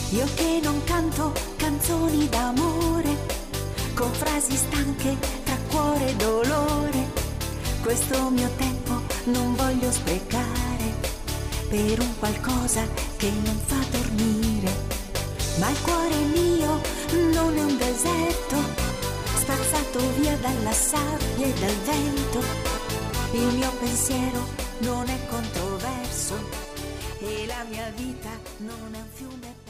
Io che non canto canzoni d'amore, con frasi stanche tra cuore e dolore, questo mio tempo non voglio sprecare per un qualcosa che non fa dormire. Ma il cuore mio non è un deserto, spazzato via dalla sabbia e dal vento. Il mio pensiero non è controverso e la mia vita non è un fiume